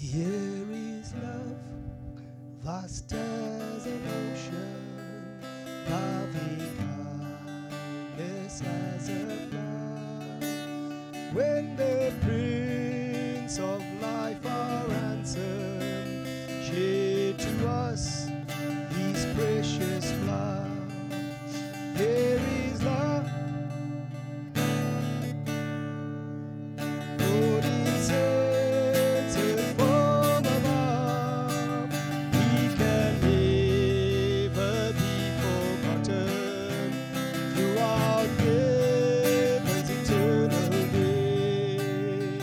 Here is love, vast as an ocean, loving kindness as a flood. When the Prince of Life our ransom shed to us His precious blood. Here is love, Lord is answered from above. He can never be forgotten throughout heaven's eternal days.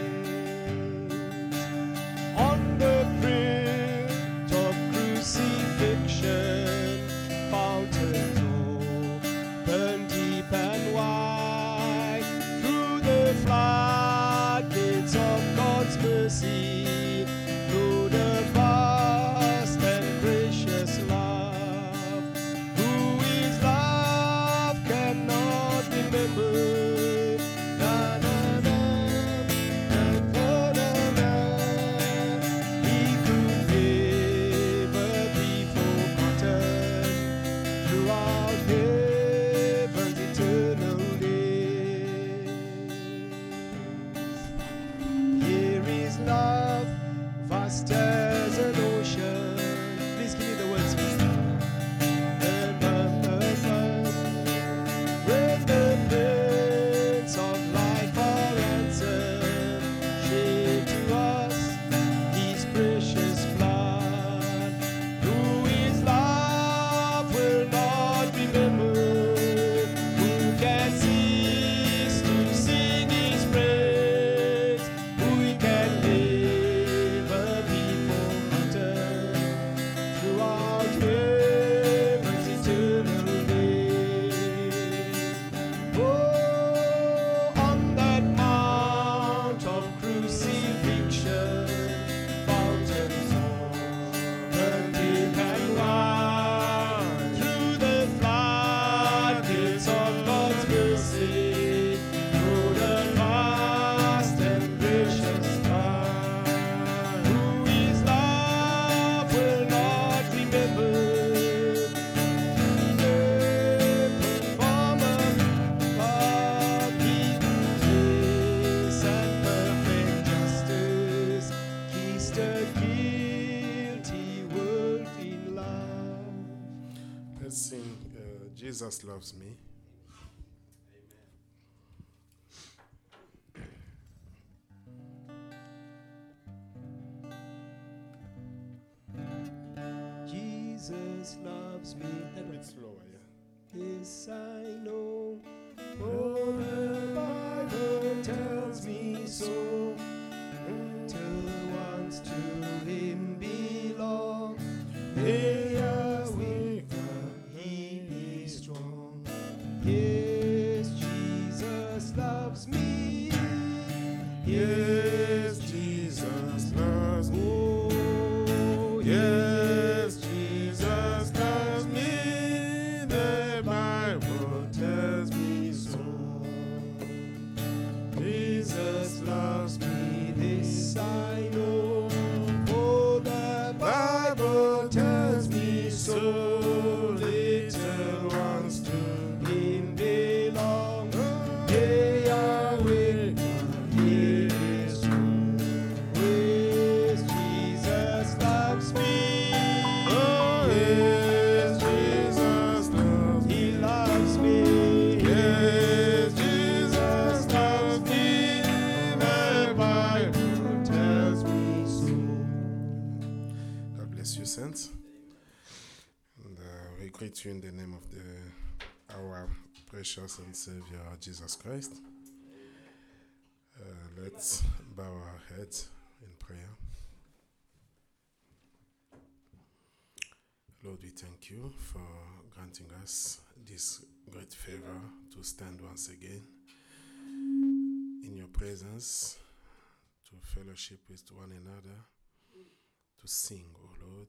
On the print of crucifixion, fountains open deep and wide. Through the floodgates of God's mercy, through the vast and gracious love. Who is love cannot remember. Na, na, na, and for the man, He could never be forgotten throughout heaven's eternal days. Here is love, vast as an ocean. Please give me the words. When the Prince of Life our ransom shed to us His precious blood. Who is love will not remember. Who can cease to sing His praise? Who can never be forgotten throughout heaven's eternal days. Oh, on that mount of crucifixion, fountains open deep and wide. Through the floodgates of God's mercy, through the vast and gracious God. Who is love will not remember. From above, He grace and perfect justice kissed a guilty world in love. Let's sing Jesus Loves Me. Jesus loves me, A bit slower, yeah. yes I know. For the Bible tells me so. Till ones to Him belong, they are weak, but He is strong. Yes, Jesus loves me. Yes, Jesus loves me. Oh, Yes, Jesus loves me. The Bible tells me so. Jesus loves me, this I know. For the Bible tells me so. Little ones to Him belong. They are weak, but He is strong. Yes, Jesus loves me. Oh, yes, Jesus loves me. He loves me. Yes, Jesus loves me. The Bible tells me so. God bless you, saints. And we greet you in the name of our precious and Savior Jesus Christ. Let's bow our heads in prayer. Lord, we thank you for granting us this great favor to stand once again in your presence, to fellowship with one another, to sing, O Lord.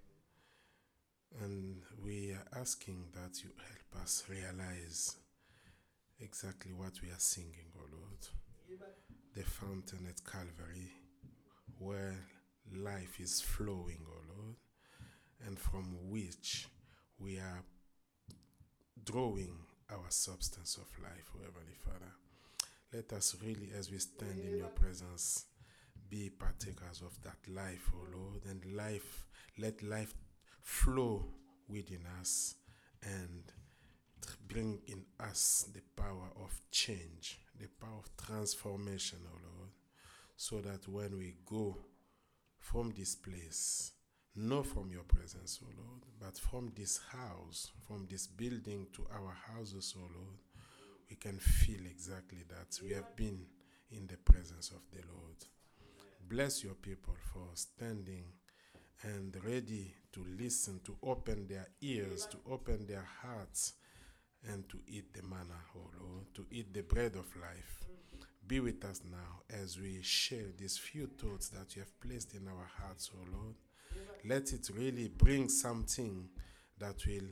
And we are asking that you help us realize exactly what we are singing, O Lord. The fountain at Calvary, where life is flowing, O Lord, and from which we are drawing our substance of life, O Heavenly Father. Let us really, as we stand in your presence, be partakers of that life, O Lord, and let life flow within us and bring in us the power of change, the power of transformation, O Lord, so that when we go from this place, not from your presence, O Lord, but from this house, from this building to our houses, O Lord, we can feel exactly that we have been in the presence of the Lord. Bless your people for standing and ready to listen, to open their ears, to open their hearts, and to eat the manna, O Lord, to eat the bread of life. Be with us now as we share these few thoughts that you have placed in our hearts, O Lord. Let it really bring something that will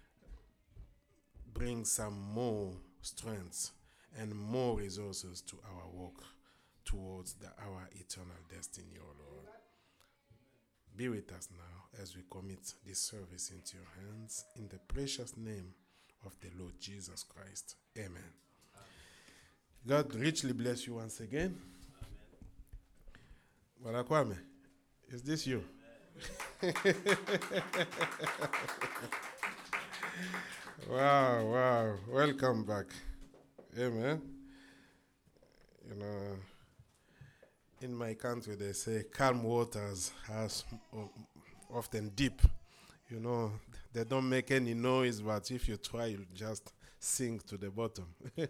bring some more strength and more resources to our work towards our eternal destiny, O Lord. Be with us now as we commit this service into your hands in the precious name of the Lord Jesus Christ. Amen. God richly bless you once again. Brother Kwame, is this you? Wow. Welcome back. Amen. You know, in my country they say calm waters are often deep. You know, they don't make any noise, but if you try, you'll just sink to the bottom.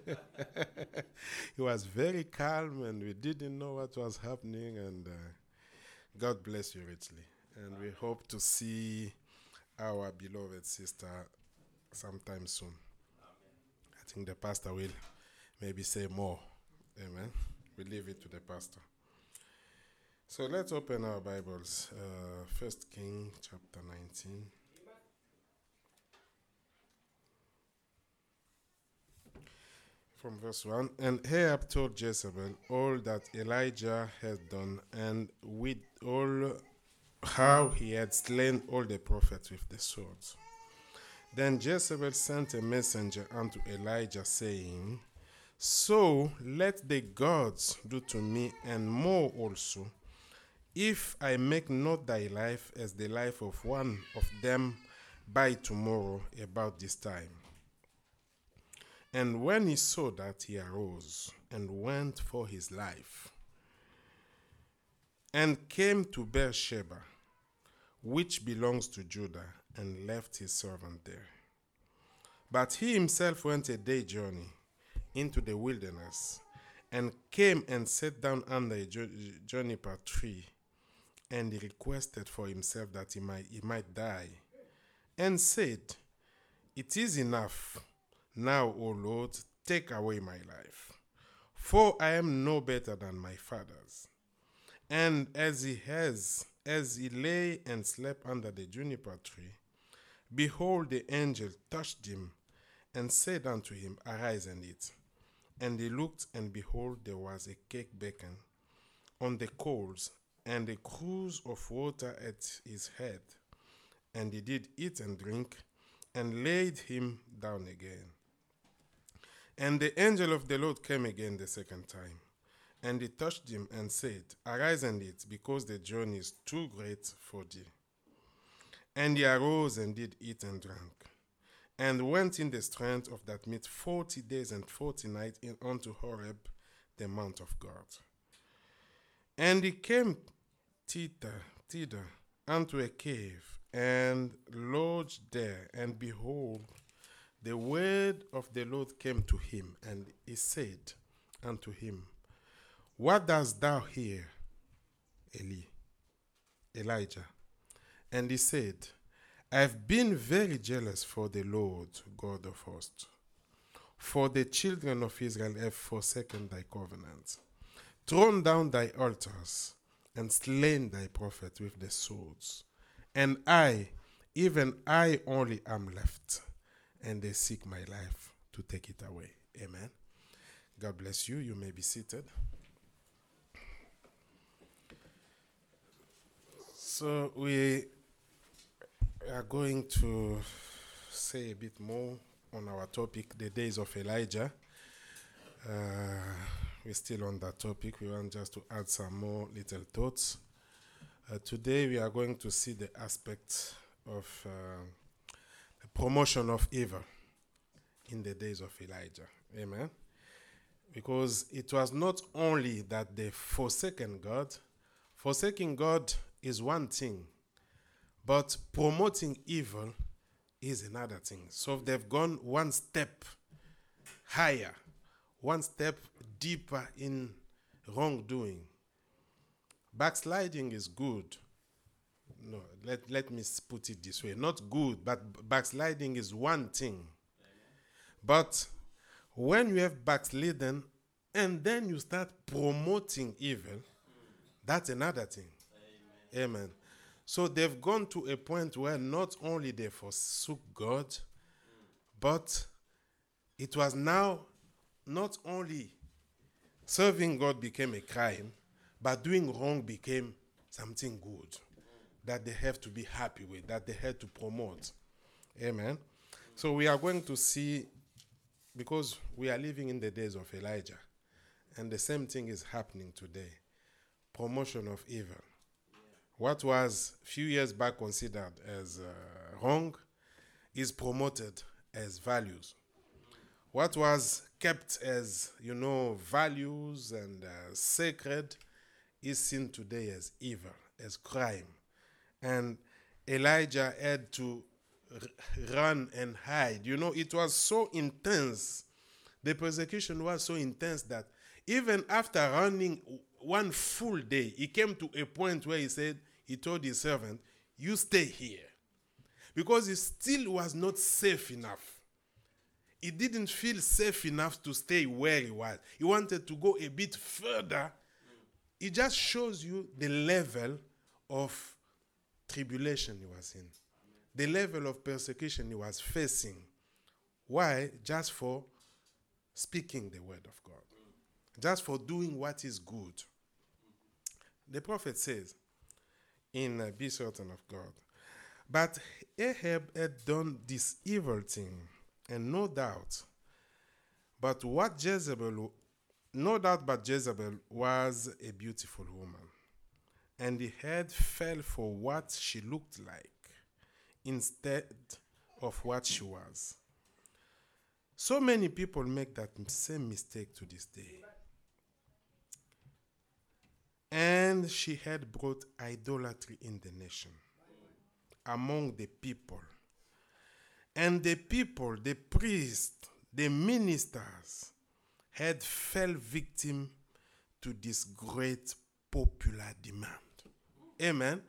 It was very calm, and we didn't know what was happening, and God bless you richly. And we hope to see our beloved sister sometime soon. I think the pastor will maybe say more. Amen. We leave it to the pastor. So let's open our Bibles. 1 Kings chapter 19. From verse 1. And Ahab told Jezebel all that Elijah had done, and with all how he had slain all the prophets with the swords. Then Jezebel sent a messenger unto Elijah, saying, So let the gods do to me, and more also, if I make not thy life as the life of one of them by tomorrow about this time. And when he saw that, he arose and went for his life, and came to Beersheba, which belongs to Judah, and left his servant there. But he himself went a day journey into the wilderness, and came and sat down under a juniper tree, and he requested for himself that he might die, and said, It is enough. Now, O Lord, take away my life, for I am no better than my fathers. And as he lay and slept under the juniper tree, behold, the angel touched him, and said unto him, Arise and eat. And he looked, and behold, there was a cake baken on the coals, and a cruse of water at his head. And he did eat and drink, and laid him down again. And the angel of the Lord came again the second time, and he touched him and said, Arise and eat, because the journey is too great for thee. And he arose and did eat and drank, and went in the strength of that meat 40 days and 40 nights unto Horeb, the mount of God. And he came thither unto a cave, and lodged there, and behold, the word of the Lord came to him, and he said unto him, What dost thou here, Elijah? And he said, I have been very jealous for the Lord God of hosts, for the children of Israel have forsaken thy covenant, thrown down thy altars, and slain thy prophets with the swords. And I, even I only am left, and they seek my life to take it away. Amen. God bless you. You may be seated. So we are going to say a bit more on our topic, the days of Elijah. We're still on that topic. We want just to add some more little thoughts. Today we are going to see the aspect of the promotion of evil in the days of Elijah. Amen. Because it was not only that they forsaken God. Forsaking God is one thing, but promoting evil is another thing. So they've gone one step higher, one step deeper in wrongdoing. Backsliding is good. No, let me put it this way. Not good, but backsliding is one thing. But when you have backslidden and then you start promoting evil, that's another thing. Amen. So they've gone to a point where not only they forsook God, but it was now not only serving God became a crime, but doing wrong became something good that they have to be happy with, that they had to promote. Amen. So we are going to see, because we are living in the days of Elijah, and the same thing is happening today. Promotion of evil. What was a few years back considered as wrong is promoted as values. What was kept as, values and sacred is seen today as evil, as crime. And Elijah had to run and hide. It was so intense. The persecution was so intense that even after running one full day, he came to a point where he told his servant, you stay here. Because he still was not safe enough. He didn't feel safe enough to stay where he was. He wanted to go a bit further. It just shows you the level of tribulation he was in. The level of persecution he was facing. Why? Just for speaking the word of God. Just for doing what is good. The prophet says, be certain of God. But Ahab had done this evil thing, and no doubt but Jezebel was a beautiful woman, and the head fell for what she looked like instead of what she was. So many people make that same mistake to this day. And she had brought idolatry in the nation, among the people. And the people, the priests, the ministers, had fell victim to this great popular demand. Amen.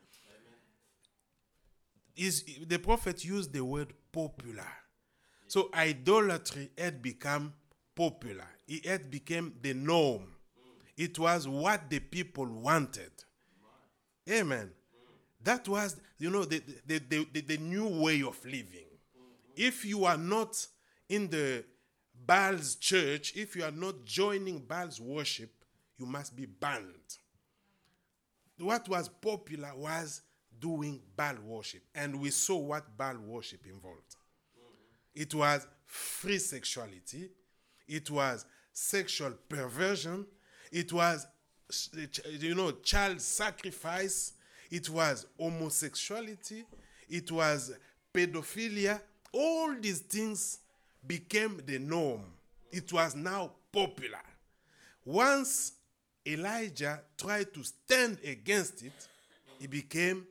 The prophet used the word popular. So idolatry had become popular. It had become the norm. It was what the people wanted. Amen. That was, the new way of living. If you are not in the Baal's church, if you are not joining Baal's worship, you must be banned. What was popular was doing Baal worship. And we saw what Baal worship involved. It was free sexuality. It was sexual perversion. It was, child sacrifice. It was homosexuality. It was pedophilia. All these things became the norm. It was now popular. Once Elijah tried to stand against it, he became,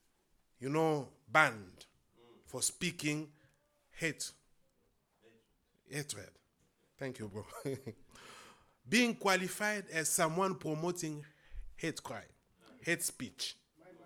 banned for speaking hatred. Thank you, bro. Being qualified as someone promoting hate crime, hate speech.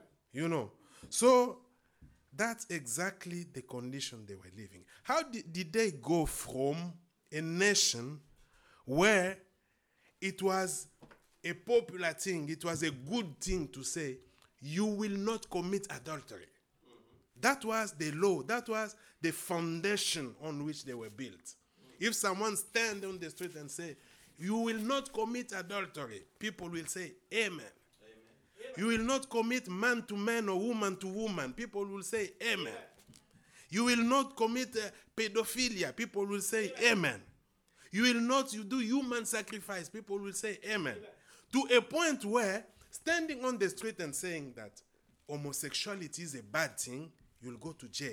So that's exactly the condition they were living. How did they go from a nation where it was a popular thing, it was a good thing to say, you will not commit adultery. That was the law. That was the foundation on which they were built. If someone stands on the street and say, you will not commit adultery, people will say, Amen. You will not commit man to man or woman to woman. People will say amen. You will not commit pedophilia. People will say amen. You will not do human sacrifice. People will say amen. To a point where standing on the street and saying that homosexuality is a bad thing, you'll go to jail.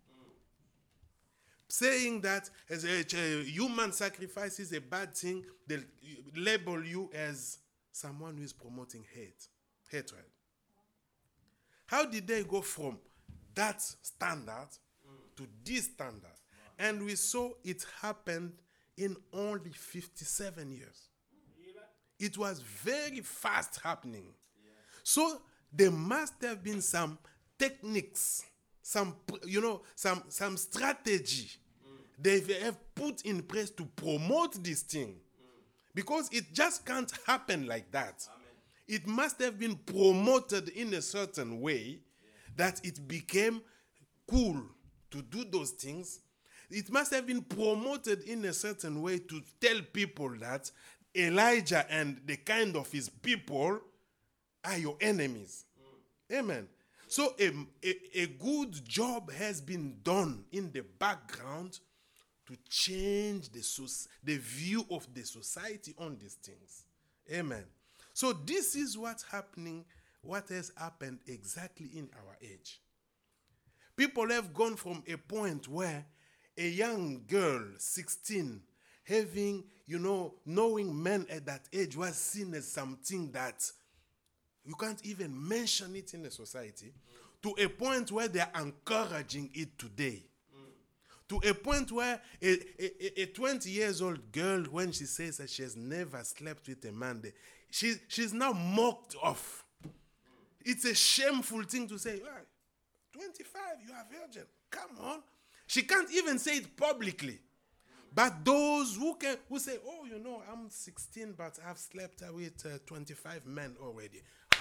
Saying that as a human sacrifice is a bad thing, they'll label you as someone who is promoting hatred. How did they go from that standard to this standard? And we saw it happened in only 57 years. It was very fast happening. So there must have been some techniques, some strategy they have put in place to promote this thing. Because it just can't happen like that. Amen. It must have been promoted in a certain way that it became cool to do those things. It must have been promoted in a certain way to tell people that Elijah and the kind of his people are your enemies. Amen. So a good job has been done in the background to change the view of the society on these things. Amen. So this is what's happening, what has happened exactly in our age. People have gone from a point where a young girl, 16, having, knowing men at that age was seen as something that you can't even mention it in the society, to a point where they are encouraging it today. To a point where a 20 years old girl, when she says that she has never slept with a man, she's now mocked off. It's a shameful thing to say, 25, you are virgin. Come on. She can't even say it publicly. But those who say, I'm 16, but I've slept with 25 men already.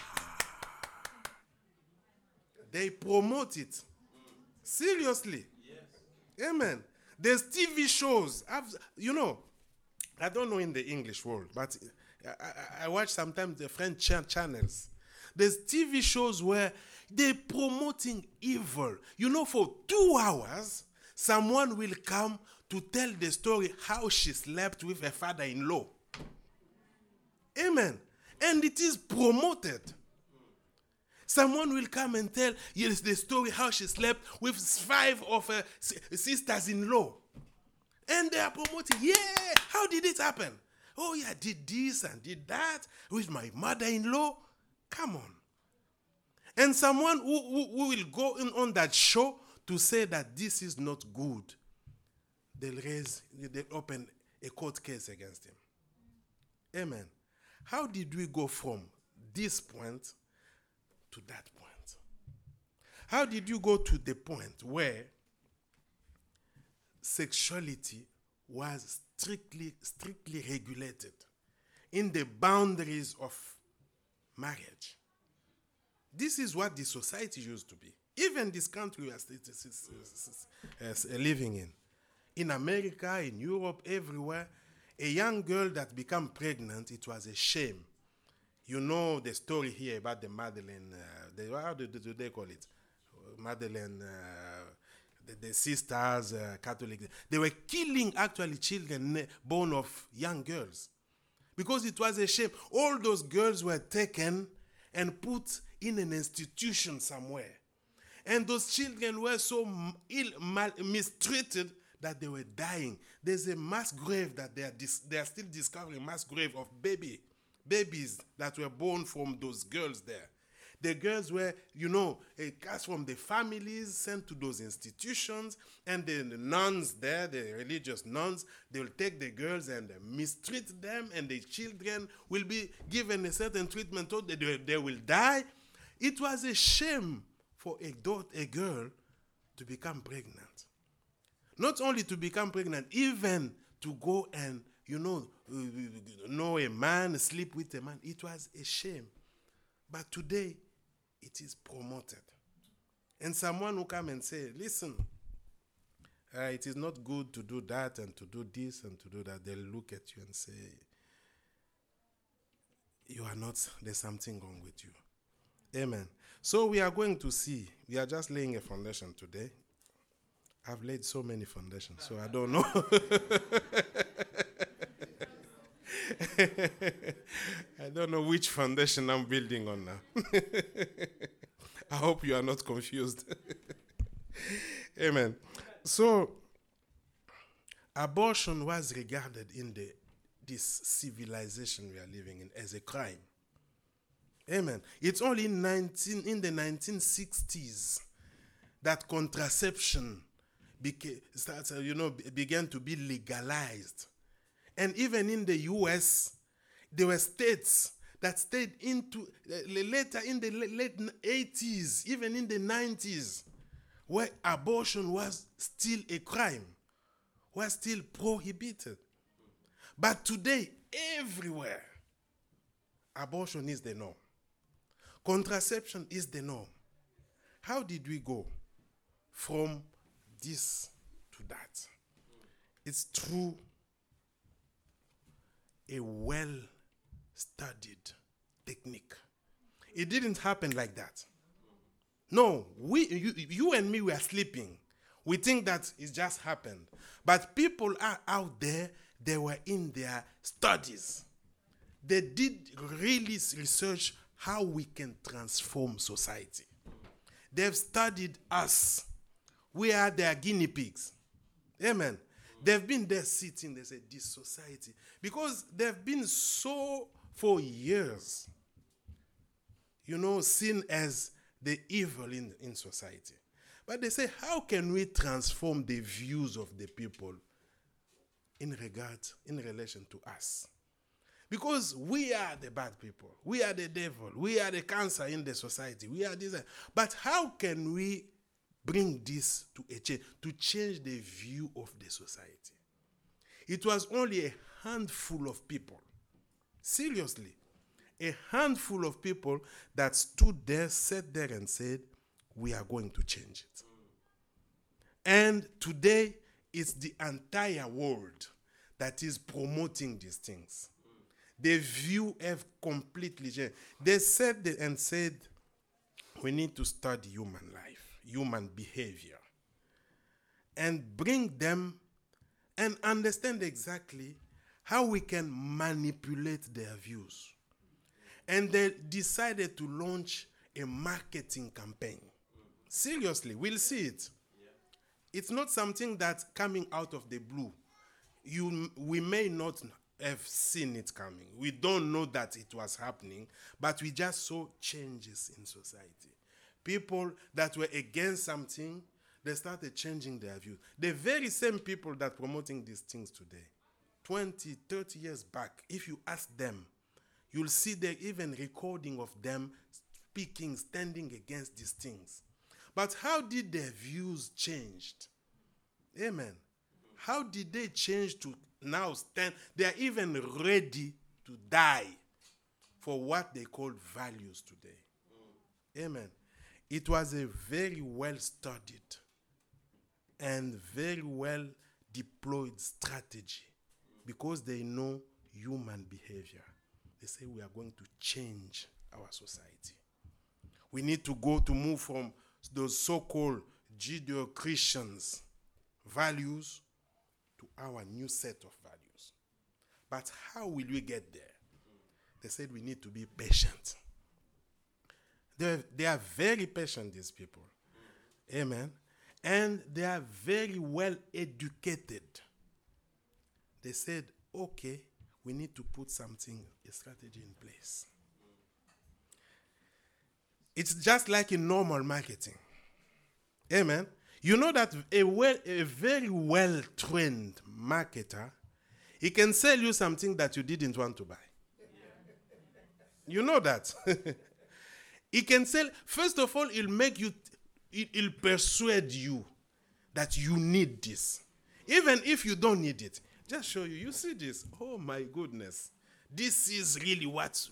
They promote it. Seriously. Yes. Amen. There's TV shows. I don't know in the English world, but I watch sometimes the French channels. There's TV shows where they're promoting evil. For 2 hours, someone will come to tell the story how she slept with her father-in-law. Amen. And it is promoted. Someone will come and tell the story how she slept with 5 of her sisters-in-law. And they are promoting, how did it happen? I did this and did that with my mother-in-law. Come on. And someone who will go on that show to say that this is not good, they'll open a court case against him. Amen. How did we go from this point to that point? How did you go to the point where sexuality was strictly regulated in the boundaries of marriage? This is what the society used to be. Even this country we are living in. In America, in Europe, everywhere, a young girl that became pregnant, it was a shame. You know the story here about the Madeleine, how do they call it? Madeleine, the sisters, Catholic. They were killing actually children born of young girls. Because it was a shame. All those girls were taken and put in an institution somewhere. And those children were so mistreated that they were dying. There's a mass grave that they are still discovering, mass grave of babies that were born from those girls there. The girls were, cast from the families, sent to those institutions, and the nuns there, the religious nuns, they will take the girls and mistreat them, and the children will be given a certain treatment, so they will die. It was a shame for a girl to become pregnant. Not only to become pregnant, even to go and, know a man, sleep with a man. It was a shame. But today, it is promoted. And someone will come and say, listen, it is not good to do that and to do this and to do that. They'll look at you and say, there's something wrong with you. Amen. So we are going to see. We are just laying a foundation today. I've laid so many foundations, so I don't know. I don't know which foundation I'm building on now. I hope you are not confused. Amen. So, abortion was regarded in this civilization we are living in as a crime. Amen. It's only in the 1960s that contraception began to be legalized. And even in the US, there were states that stayed into later in the late 80s, even in the 90s, where abortion was still a crime, was still prohibited. But today, everywhere, abortion is the norm. Contraception is the norm. How did we go from this to that? It's through a well-studied technique. It didn't happen like that. No, you and me were sleeping. We think that it just happened. But people are out there, they were in their studies. They did really research how we can transform society. They've studied us. We are their guinea pigs. Amen. They've been there sitting, they say, this society. Because they've been so, for years, seen as the evil in society. But they say, how can we transform the views of the people in relation to us? Because we are the bad people. We are the devil. We are the cancer in the society. We are this. But how can we bring this to a change, to change the view of the society? It was only a handful of people, seriously, a handful of people that stood there, sat there and said, we are going to change it. And today, it's the entire world that is promoting these things. The view have completely changed. They said we need to study human life, human behavior, and bring them and understand exactly how we can manipulate their views. And they decided to launch a marketing campaign. Seriously, we'll see it. It's not something that's coming out of the blue. We may not have seen it coming. We don't know that it was happening, but we just saw changes in society. People that were against something, they started changing their views. The very same people that are promoting these things today, 20, 30 years back, if you ask them, you'll see there even recording of them speaking, standing against these things. But how did their views change? Amen. How did they change to now stand? They are even ready to die for what they call values today. Amen. It was a very well-studied and very well-deployed strategy because they know human behavior. They say we are going to change our society. We need to move from those so-called Judeo-Christians values to our new set of values. But how will we get there? They said we need to be patient. They are very patient, these people. Amen. And they are very well educated. They said, okay, we need to put a strategy in place. It's just like in normal marketing. Amen. You know that a very well-trained marketer, he can sell you something that you didn't want to buy. You know that. He can sell, first of all, he'll persuade you that you need this. Even if you don't need it, just show you. You see this? Oh my goodness. This is really what,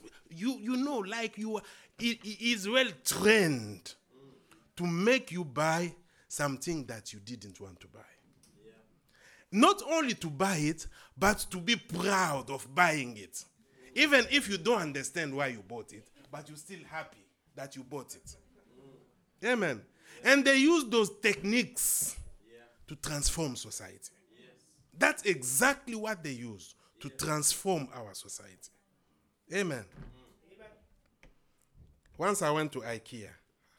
he is well trained to make you buy something that you didn't want to buy. Yeah. Not only to buy it, but to be proud of buying it. Even if you don't understand why you bought it, but you're still happy that you bought it. Amen. And they use those techniques to transform society. That's exactly what they use to transform our society. Amen. Once I went to IKEA.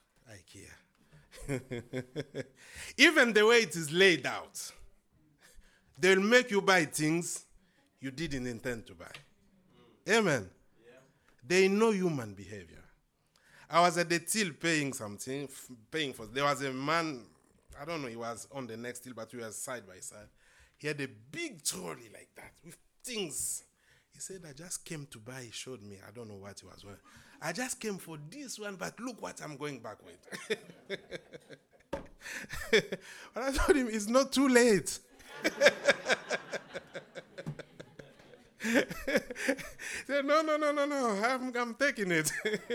Even the way it is laid out, they'll make you buy things you didn't intend to buy. Amen. They know human behavior. I was at the till paying something, there was a man, I don't know, he was on the next till, but we were side by side. He had a big trolley like that with things. He said, I just came to buy. He showed me. I don't know what he was wearing. I just came for this one, but look what I'm going back with. But I told him, it's not too late. He said, no, I'm taking it.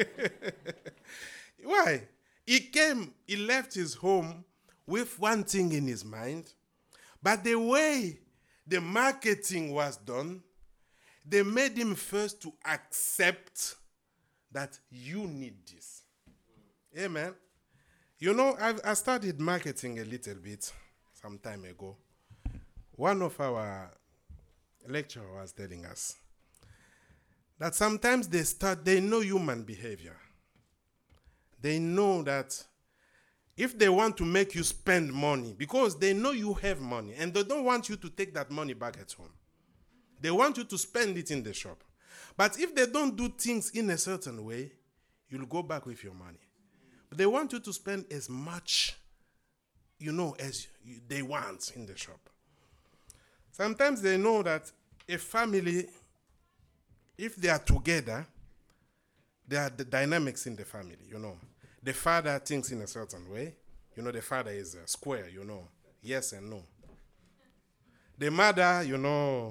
Why? He left his home with one thing in his mind, but the way the marketing was done, they made him first to accept that you need this. Amen. You know, I studied marketing a little bit some time ago. One of our lecturers was telling us that sometimes they know human behavior. They know that if they want to make you spend money, because they know you have money, and they don't want you to take that money back at home. They want you to spend it in the shop. But if they don't do things in a certain way, you'll go back with your money. But they want you to spend as much, as they want in the shop. Sometimes they know that a family, if they are together, there are the dynamics in the family, The father thinks in a certain way. The father is square, yes and no. The mother,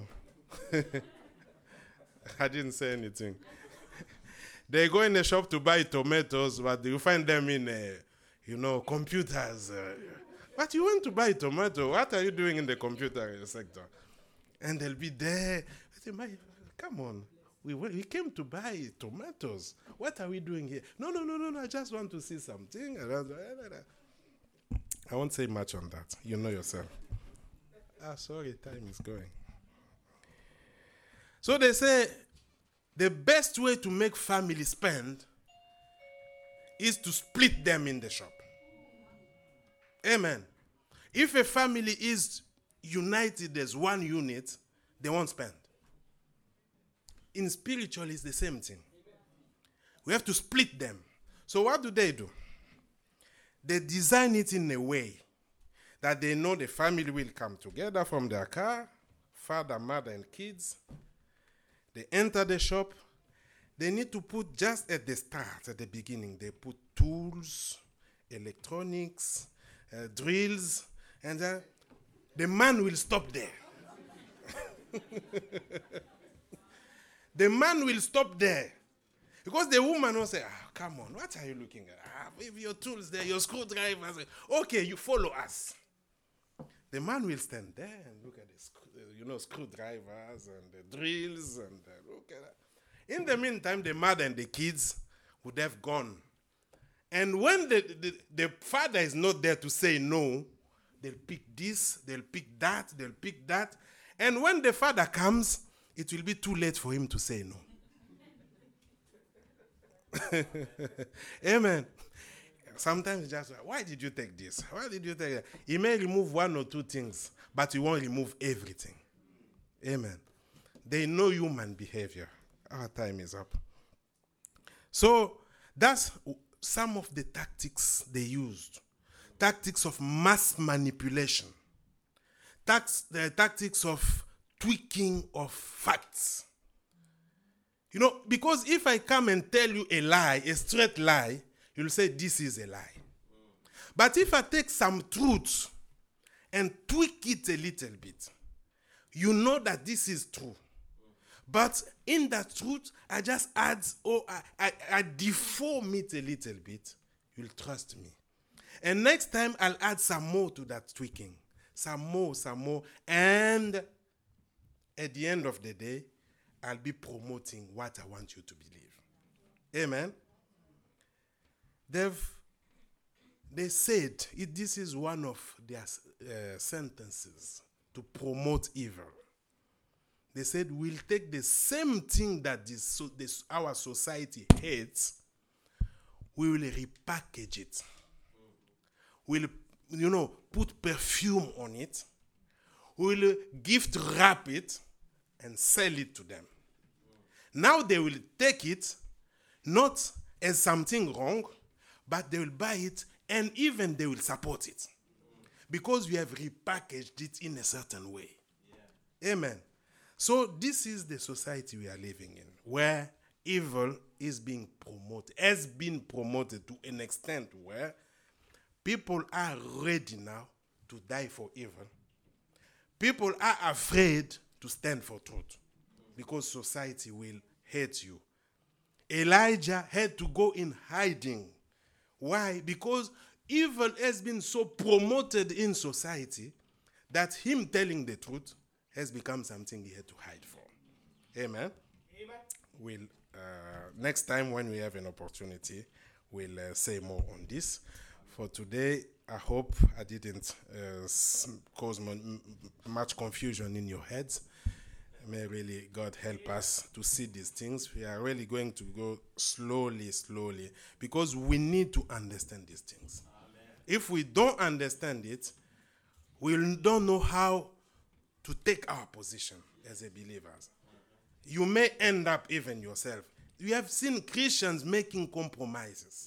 I didn't say anything. They go in the shop to buy tomatoes, but you find them in, computers. But you want to buy tomato. What are you doing in the computer sector? And they'll be there. I say, come on. We came to buy tomatoes. What are we doing here? No. I just want to see something. I won't say much on that. You know yourself. Sorry, time is going. So they say the best way to make family spend is to split them in the shop. Amen. If a family is united as one unit, they won't spend. In spiritual, it's the same thing. We have to split them. So what do? They design it in a way that they know the family will come together from their car, father, mother, and kids. They enter the shop. They need to put just at the start, at the beginning, they put tools, electronics, drills, and the man will stop there. The man will stop there. Because the woman will say, come on, what are you looking at? With your tools there, your screwdrivers. Okay, you follow us. The man will stand there and look at the screwdrivers and the drills and look at that. In the meantime, the mother and the kids would have gone. And when the father is not there to say no, they'll pick this, they'll pick that, they'll pick that. And when the father comes, it will be too late for him to say no. Amen. Sometimes just, why did you take this? Why did you take that? He may remove one or two things, but he won't remove everything. Amen. They know human behavior. Our time is up. So that's some of the tactics they used. Tactics of mass manipulation. The tactics of tweaking of facts. Because if I come and tell you a lie, a straight lie, you'll say this is a lie. But if I take some truth and tweak it a little bit, you know that this is true. But in that truth, I just add, I deform it a little bit, you'll trust me. And next time, I'll add some more to that tweaking. Some more. And at the end of the day, I'll be promoting what I want you to believe. Amen. they said, this is one of their sentences to promote evil. They said, we'll take the same thing that our society hates, we will repackage it. We'll, put perfume on it. We'll gift wrap it and sell it to them. Now they will take it not as something wrong, but they will buy it and even they will support it. Because we have repackaged it in a certain way. Yeah. Amen. So this is the society we are living in, where evil has been promoted to an extent where people are ready now to die for evil. People are afraid to stand for truth because society will hate you. Elijah had to go in hiding. Why? Because evil has been so promoted in society that him telling the truth has become something he had to hide for. Amen? Amen. Next time when we have an opportunity, we'll say more on this. For today, I hope I didn't cause much confusion in your heads. May really God help us to see these things. We are really going to go slowly, because we need to understand these things. Amen. If we don't understand it, we don't know how to take our position as a believers. You may end up even yourself. You have seen Christians making compromises.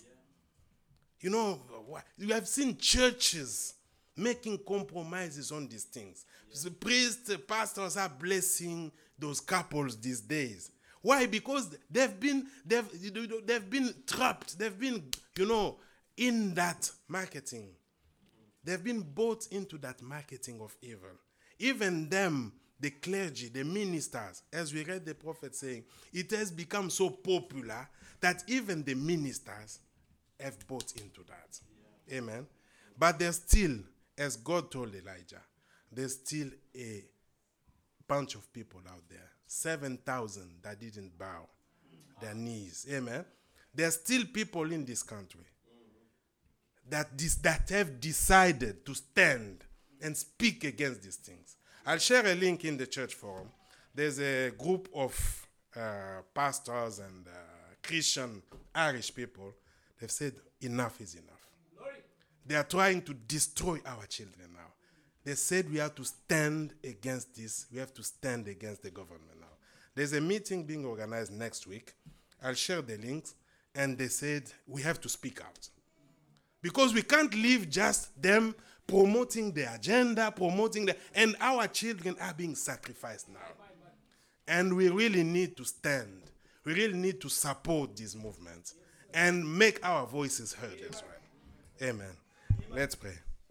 You have seen churches making compromises on these things. The priests, pastors are blessing those couples these days. Why? Because they've been trapped. They've been, in that marketing. They've been bought into that marketing of evil. Even them, the clergy, the ministers, as we read the prophet saying, it has become so popular that even the ministers have bought into that. Yeah. Amen. But there's still, as God told Elijah, there's still a bunch of people out there, 7,000 that didn't bow their knees. Amen. There's still people in this country that have decided to stand and speak against these things. I'll share a link in the church forum. There's a group of pastors and Christian Irish people. They've said enough is enough. Glory. They are trying to destroy our children now. They said we have to stand against this. We have to stand against the government now. There's a meeting being organized next week. I'll share the links. And they said we have to speak out. Because we can't leave just them promoting the agenda, and our children are being sacrificed now. And we really need to stand. We really need to support this movement and make our voices heard as well. Amen. Let's pray.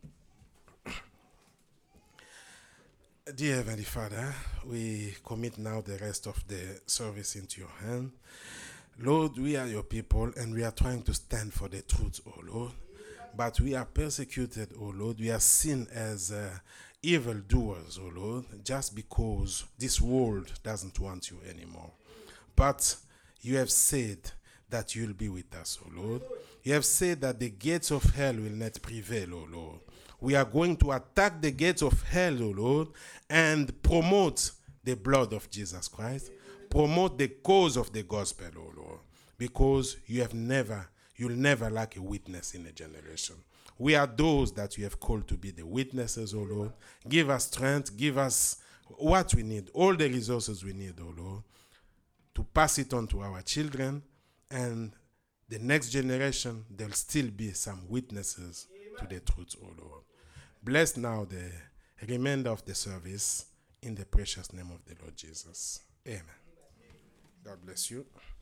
Dear Heavenly Father, we commit now the rest of the service into your hand. Lord, we are your people and we are trying to stand for the truth, oh Lord. But we are persecuted, oh Lord. We are seen as evildoers, oh Lord, just because this world doesn't want you anymore. But you have said that you'll be with us, oh Lord. You have said that the gates of hell will not prevail, oh Lord. We are going to attack the gates of hell, oh Lord, and promote the blood of Jesus Christ. Promote the cause of the gospel, oh Lord. Because you'll never lack a witness in a generation. We are those that you have called to be the witnesses, oh Lord. Give us strength, give us what we need, all the resources we need, oh Lord, to pass it on to our children, and the next generation, there'll still be some witnesses to the truth, oh Lord. Bless now the remainder of the service in the precious name of the Lord Jesus. Amen. God bless you.